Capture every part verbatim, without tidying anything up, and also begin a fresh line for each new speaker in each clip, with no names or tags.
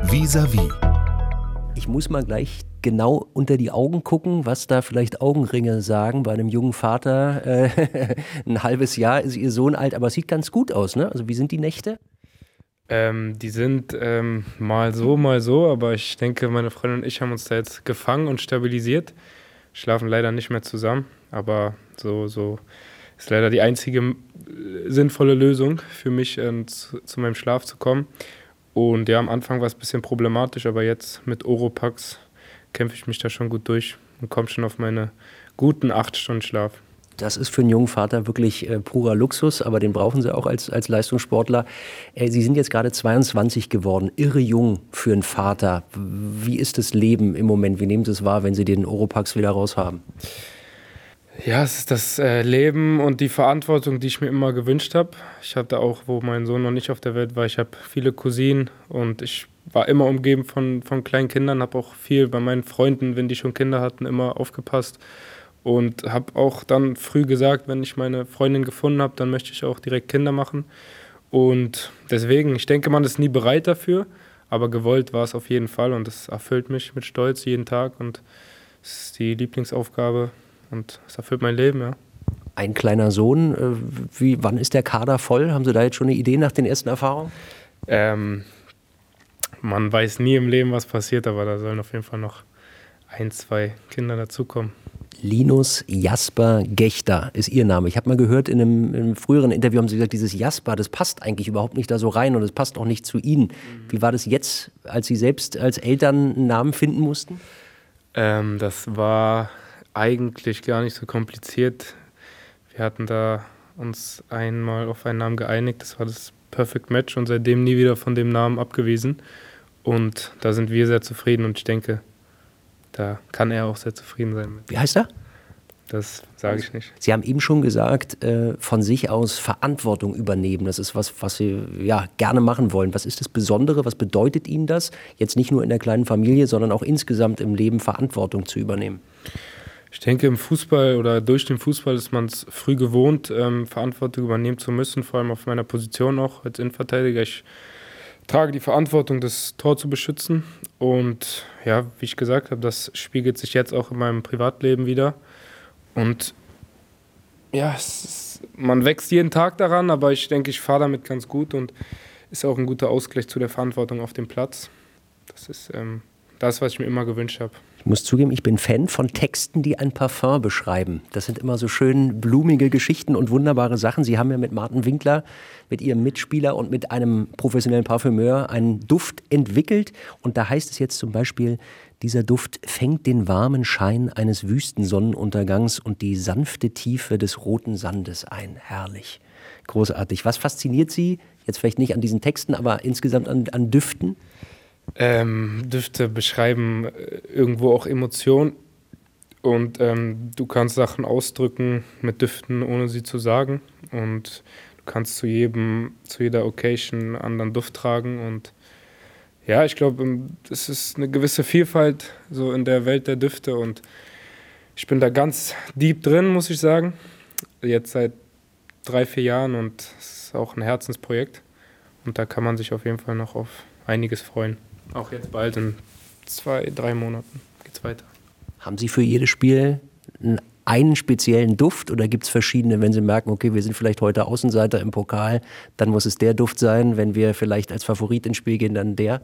Vis-à-vis.
Ich muss mal gleich genau unter die Augen gucken, was da vielleicht Augenringe sagen bei einem jungen Vater. Äh, ein halbes Jahr ist ihr Sohn alt, aber es sieht ganz gut aus, ne? Also wie sind die Nächte?
Ähm, die sind ähm, mal so, mal so, aber ich denke, meine Freundin und ich haben uns da jetzt gefangen und stabilisiert. Schlafen leider nicht mehr zusammen, aber so, so ist leider die einzige äh, sinnvolle Lösung für mich, äh, zu, zu meinem Schlaf zu kommen. Und ja, am Anfang war es ein bisschen problematisch, aber jetzt mit Oropax kämpfe ich mich da schon gut durch und komme schon auf meine guten acht Stunden Schlaf.
Das ist für einen jungen Vater wirklich äh, purer Luxus, aber den brauchen Sie auch als, als Leistungssportler. Äh, Sie sind jetzt gerade zweiundzwanzig geworden, irre jung für einen Vater. Wie ist das Leben im Moment? Wie nehmen Sie es wahr, wenn Sie den Oropax wieder raus haben?
Ja, es ist das äh, Leben und die Verantwortung, die ich mir immer gewünscht habe. Ich hatte auch, wo mein Sohn noch nicht auf der Welt war, ich habe viele Cousinen und ich war immer umgeben von, von kleinen Kindern, habe auch viel bei meinen Freunden, wenn die schon Kinder hatten, immer aufgepasst. Und habe auch dann früh gesagt, wenn ich meine Freundin gefunden habe, dann möchte ich auch direkt Kinder machen. Und deswegen, ich denke, man ist nie bereit dafür, aber gewollt war es auf jeden Fall und es erfüllt mich mit Stolz jeden Tag und es ist die Lieblingsaufgabe und es erfüllt mein Leben, ja.
Ein kleiner Sohn, äh, wie, wann ist der Kader voll? Haben Sie da jetzt schon eine Idee nach den ersten Erfahrungen?
Ähm, man weiß nie im Leben, was passiert, aber da sollen auf jeden Fall noch ein, zwei Kinder dazukommen.
Linus Jasper Gechter ist Ihr Name. Ich habe mal gehört, in einem, in einem früheren Interview haben Sie gesagt, dieses Jasper, das passt eigentlich überhaupt nicht da so rein und es passt auch nicht zu Ihnen. Mhm. Wie war das jetzt, als Sie selbst als Eltern einen Namen finden mussten?
Ähm, das war eigentlich gar nicht so kompliziert. Wir hatten da uns einmal auf einen Namen geeinigt, das war das Perfect Match und seitdem nie wieder von dem Namen abgewiesen. Und da sind wir sehr zufrieden und ich denke, da kann er auch sehr zufrieden sein mit.
Wie heißt er?
Das sage ich nicht.
Sie haben eben schon gesagt, äh, von sich aus Verantwortung übernehmen. Das ist was, was Sie ja, gerne machen wollen. Was ist das Besondere? Was bedeutet Ihnen das? Jetzt nicht nur in der kleinen Familie, sondern auch insgesamt im Leben Verantwortung zu übernehmen.
Ich denke, im Fußball oder durch den Fußball ist man es früh gewohnt, ähm, Verantwortung übernehmen zu müssen, vor allem auf meiner Position auch als Innenverteidiger. Ich trage die Verantwortung, das Tor zu beschützen und ja, wie ich gesagt habe, das spiegelt sich jetzt auch in meinem Privatleben wieder und ja, es ist, man wächst jeden Tag daran, aber ich denke, ich fahre damit ganz gut und ist auch ein guter Ausgleich zu der Verantwortung auf dem Platz. Das ist ähm, das, was ich mir immer gewünscht habe.
Ich muss zugeben, ich bin Fan von Texten, die ein Parfum beschreiben. Das sind immer so schön blumige Geschichten und wunderbare Sachen. Sie haben ja mit Martin Winkler, mit Ihrem Mitspieler und mit einem professionellen Parfümeur einen Duft entwickelt. Und da heißt es jetzt zum Beispiel, dieser Duft fängt den warmen Schein eines Wüstensonnenuntergangs und die sanfte Tiefe des roten Sandes ein. Herrlich, großartig. Was fasziniert Sie, jetzt vielleicht nicht an diesen Texten, aber insgesamt an, an Düften?
Ähm, Düfte beschreiben irgendwo auch Emotionen und ähm, du kannst Sachen ausdrücken mit Düften, ohne sie zu sagen und du kannst zu jedem, zu jeder Occasion einen anderen Duft tragen und ja, ich glaube, es ist eine gewisse Vielfalt so in der Welt der Düfte und ich bin da ganz deep drin, muss ich sagen, jetzt seit drei, vier Jahren und es ist auch ein Herzensprojekt und da kann man sich auf jeden Fall noch auf einiges freuen. Auch jetzt bald, in zwei, drei Monaten geht's weiter.
Haben Sie für jedes Spiel einen speziellen Duft oder gibt es verschiedene, wenn Sie merken, okay, wir sind vielleicht heute Außenseiter im Pokal, dann muss es der Duft sein, wenn wir vielleicht als Favorit ins Spiel gehen, dann der?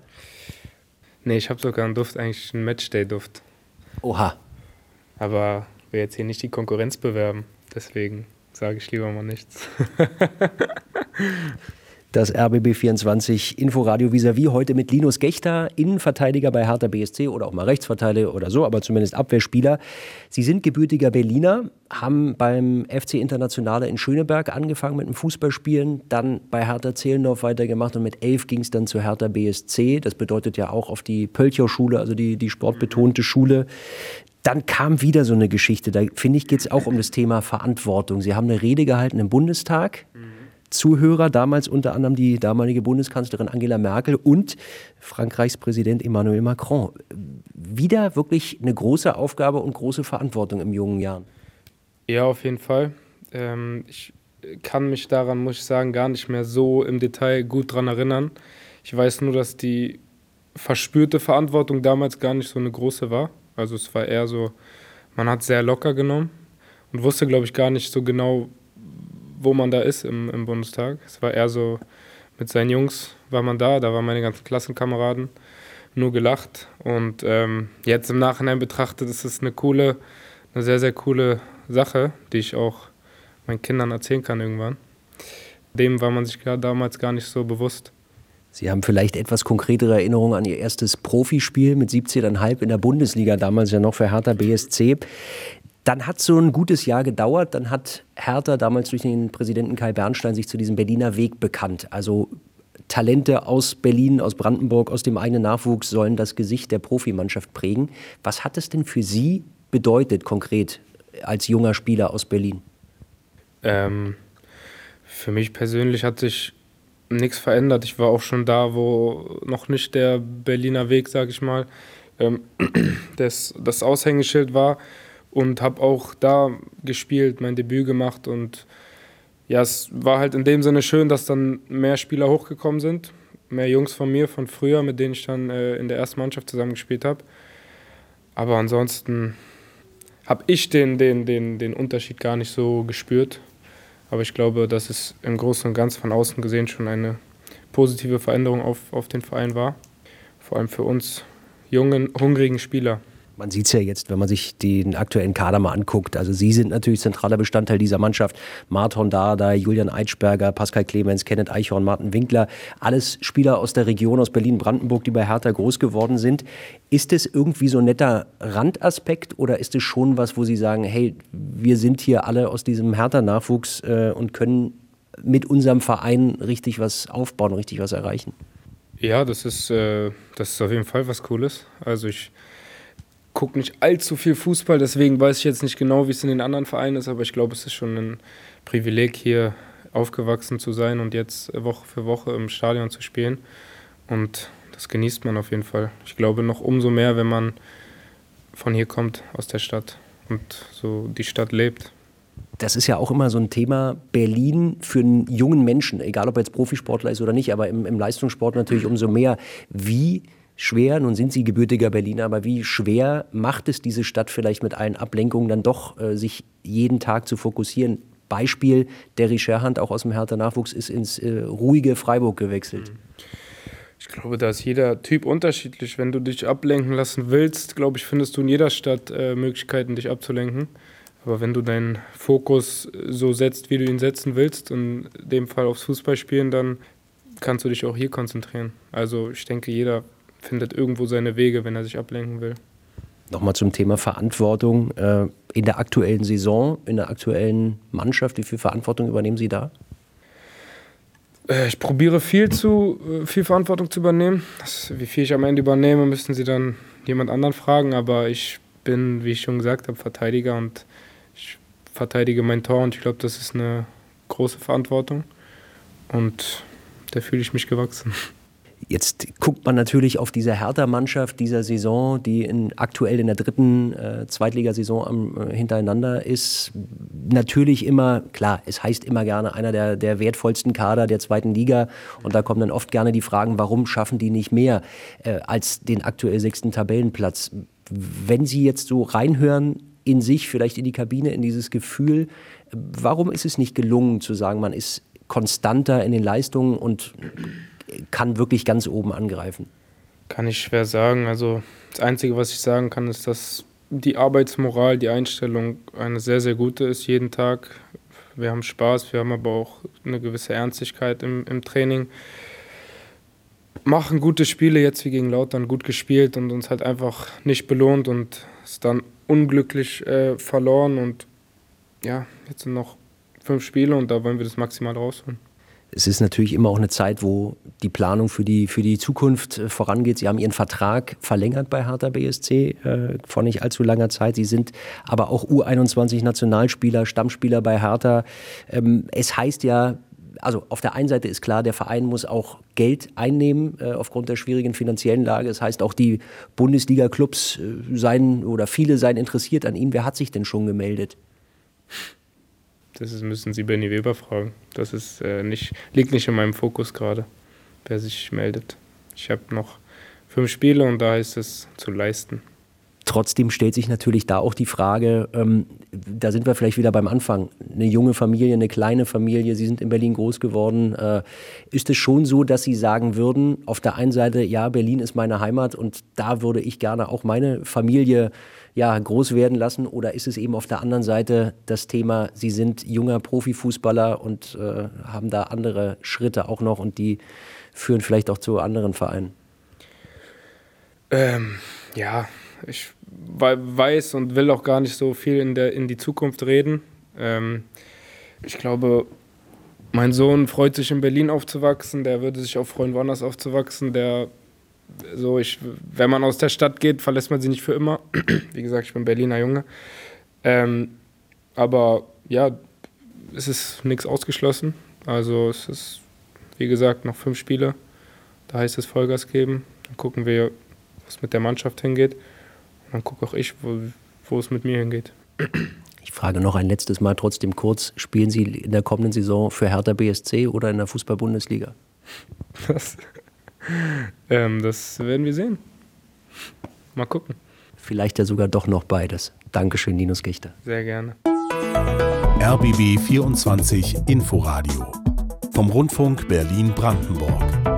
Nee, ich habe sogar einen Duft, eigentlich einen Matchday-Duft.
Oha.
Aber ich will jetzt hier nicht die Konkurrenz bewerben, deswegen sage ich lieber mal nichts.
Das R B B vierundzwanzig Inforadio Vis-à-vis heute mit Linus Gechter, Innenverteidiger bei Hertha B S C oder auch mal Rechtsverteidiger oder so, aber zumindest Abwehrspieler. Sie sind gebürtiger Berliner, haben beim F C Internationale in Schöneberg angefangen mit dem Fußballspielen, dann bei Hertha Zehlendorf weitergemacht und mit elf ging es dann zu Hertha B S C. Das bedeutet ja auch auf die Pölchow-Schule, also die, die sportbetonte Schule. Dann kam wieder so eine Geschichte, da finde ich, geht es auch um das Thema Verantwortung. Sie haben eine Rede gehalten im Bundestag. Zuhörer, damals unter anderem die damalige Bundeskanzlerin Angela Merkel und Frankreichs Präsident Emmanuel Macron. Wieder wirklich eine große Aufgabe und große Verantwortung im jungen Jahren.
Ja, auf jeden Fall. Ähm, ich kann mich daran, muss ich sagen, gar nicht mehr so im Detail gut dran erinnern. Ich weiß nur, dass die verspürte Verantwortung damals gar nicht so eine große war. Also es war eher so, man hat sehr locker genommen und wusste, glaube ich, gar nicht so genau, wo man da ist im, im Bundestag. Es war eher so, mit seinen Jungs war man da, da waren meine ganzen Klassenkameraden, nur gelacht. Und ähm, jetzt im Nachhinein betrachtet, ist es eine coole, eine sehr, sehr coole Sache, die ich auch meinen Kindern erzählen kann irgendwann. Dem war man sich gar, damals gar nicht so bewusst.
Sie haben vielleicht etwas konkretere Erinnerungen an Ihr erstes Profispiel mit siebzehn Komma fünf in der Bundesliga, damals ja noch für Hertha B S C. Dann hat so ein gutes Jahr gedauert, dann hat Hertha damals durch den Präsidenten Kai Bernstein sich zu diesem Berliner Weg bekannt. Also Talente aus Berlin, aus Brandenburg, aus dem eigenen Nachwuchs sollen das Gesicht der Profimannschaft prägen. Was hat es denn für Sie bedeutet konkret als junger Spieler aus Berlin?
Ähm, für mich persönlich hat sich nichts verändert. Ich war auch schon da, wo noch nicht der Berliner Weg, sag ich mal, ähm, das, das Aushängeschild war und habe auch da gespielt, mein Debüt gemacht und ja, es war halt in dem Sinne schön, dass dann mehr Spieler hochgekommen sind, mehr Jungs von mir, von früher, mit denen ich dann äh, in der ersten Mannschaft zusammengespielt habe. Aber ansonsten habe ich den, den, den, den Unterschied gar nicht so gespürt. Aber ich glaube, dass es im Großen und Ganzen von außen gesehen schon eine positive Veränderung auf, auf den Verein war. Vor allem für uns jungen, hungrigen Spieler.
Man sieht es ja jetzt, wenn man sich den aktuellen Kader mal anguckt. Also Sie sind natürlich zentraler Bestandteil dieser Mannschaft. Marton Dardai, Julian Eitschberger, Pascal Clemens, Kenneth Eichhorn, Martin Winkler. Alles Spieler aus der Region, aus Berlin-Brandenburg, die bei Hertha groß geworden sind. Ist es irgendwie so ein netter Randaspekt oder ist es schon was, wo Sie sagen, hey, wir sind hier alle aus diesem Hertha-Nachwuchs äh, und können mit unserem Verein richtig was aufbauen, richtig was erreichen?
Ja, das ist, äh, das ist auf jeden Fall was Cooles. Also ich gucke nicht allzu viel Fußball, deswegen weiß ich jetzt nicht genau, wie es in den anderen Vereinen ist, aber ich glaube, es ist schon ein Privileg, hier aufgewachsen zu sein und jetzt Woche für Woche im Stadion zu spielen. Und das genießt man auf jeden Fall. Ich glaube noch umso mehr, wenn man von hier kommt, aus der Stadt und so die Stadt lebt.
Das ist ja auch immer so ein Thema, Berlin für einen jungen Menschen, egal ob er jetzt Profisportler ist oder nicht, aber im, im Leistungssport natürlich umso mehr. Wie schwer, nun sind Sie gebürtiger Berliner, aber wie schwer macht es diese Stadt vielleicht mit allen Ablenkungen dann doch, äh, sich jeden Tag zu fokussieren? Beispiel, Derry Scherhand, auch aus dem Hertha-Nachwuchs, ist ins äh, ruhige Freiburg gewechselt.
Ich glaube, da ist jeder Typ unterschiedlich. Wenn du dich ablenken lassen willst, glaube ich, findest du in jeder Stadt äh, Möglichkeiten, dich abzulenken. Aber wenn du deinen Fokus so setzt, wie du ihn setzen willst, in dem Fall aufs Fußballspielen, dann kannst du dich auch hier konzentrieren. Also ich denke, jeder findet irgendwo seine Wege, wenn er sich ablenken will.
Nochmal zum Thema Verantwortung. Äh, in der aktuellen Saison, in der aktuellen Mannschaft, wie viel Verantwortung übernehmen Sie da?
Äh, ich probiere viel, zu, viel Verantwortung zu übernehmen. Das, wie viel ich am Ende übernehme, müssen Sie dann jemand anderen fragen. Aber ich bin, wie ich schon gesagt habe, Verteidiger und ich verteidige mein Tor und ich glaube, das ist eine große Verantwortung und da fühle ich mich gewachsen.
Jetzt guckt man natürlich auf diese Hertha-Mannschaft dieser Saison, die in, aktuell in der dritten äh, Zweitligasaison am, äh, hintereinander ist. Natürlich immer, klar, es heißt immer gerne einer der, der wertvollsten Kader der zweiten Liga. Und da kommen dann oft gerne die Fragen, warum schaffen die nicht mehr äh, als den aktuell sechsten Tabellenplatz? Wenn Sie jetzt so reinhören in sich, vielleicht in die Kabine, in dieses Gefühl, warum ist es nicht gelungen zu sagen, man ist konstanter in den Leistungen und kann wirklich ganz oben angreifen?
Kann ich schwer sagen. Also das Einzige, was ich sagen kann, ist, dass die Arbeitsmoral, die Einstellung eine sehr, sehr gute ist jeden Tag. Wir haben Spaß, wir haben aber auch eine gewisse Ernstigkeit im, im Training. Machen gute Spiele, jetzt wie gegen Lautern, gut gespielt und uns halt einfach nicht belohnt und ist dann unglücklich äh, verloren. Und ja, jetzt sind noch fünf Spiele und da wollen wir das maximal rausholen.
Es ist natürlich immer auch eine Zeit, wo die Planung für die, für die Zukunft äh, vorangeht. Sie haben Ihren Vertrag verlängert bei Hertha B S C äh, vor nicht allzu langer Zeit. Sie sind aber auch U einundzwanzig Nationalspieler, Stammspieler bei Hertha. Ähm, es heißt ja, also auf der einen Seite ist klar, der Verein muss auch Geld einnehmen äh, aufgrund der schwierigen finanziellen Lage. Das heißt, auch die Bundesliga-Clubs äh, seien oder viele seien interessiert an ihm. Wer hat sich denn schon gemeldet?
Das ist, müssen Sie Benny Weber fragen. Das ist, äh, nicht, liegt nicht in meinem Fokus gerade, wer sich meldet. Ich habe noch fünf Spiele und da ist es zu leisten.
Trotzdem stellt sich natürlich da auch die Frage, ähm, da sind wir vielleicht wieder beim Anfang, eine junge Familie, eine kleine Familie, Sie sind in Berlin groß geworden. Äh, ist es schon so, dass Sie sagen würden, auf der einen Seite, ja, Berlin ist meine Heimat und da würde ich gerne auch meine Familie ja, groß werden lassen? Oder ist es eben auf der anderen Seite das Thema, Sie sind junger Profifußballer und äh, haben da andere Schritte auch noch und die führen vielleicht auch zu anderen Vereinen?
Ähm, ja, ich weiß und will auch gar nicht so viel in, der, in die Zukunft reden. Ähm, ich glaube, mein Sohn freut sich, in Berlin aufzuwachsen. Der würde sich auch freuen, woanders aufzuwachsen. Der, so ich, wenn man aus der Stadt geht, verlässt man sie nicht für immer. Wie gesagt, ich bin Berliner Junge. Ähm, aber ja, es ist nichts ausgeschlossen. Also es ist, wie gesagt, noch fünf Spiele. Da heißt es Vollgas geben. Dann gucken wir, was mit der Mannschaft hingeht. Dann gucke auch ich, wo, wo es mit mir hingeht.
Ich frage noch ein letztes Mal trotzdem kurz, spielen Sie in der kommenden Saison für Hertha B S C oder in der Fußball-Bundesliga?
Das, ähm, das werden wir sehen. Mal gucken.
Vielleicht ja sogar doch noch beides. Dankeschön, Linus Gechter.
Sehr gerne.
R B B vierundzwanzig Inforadio vom Rundfunk Berlin-Brandenburg.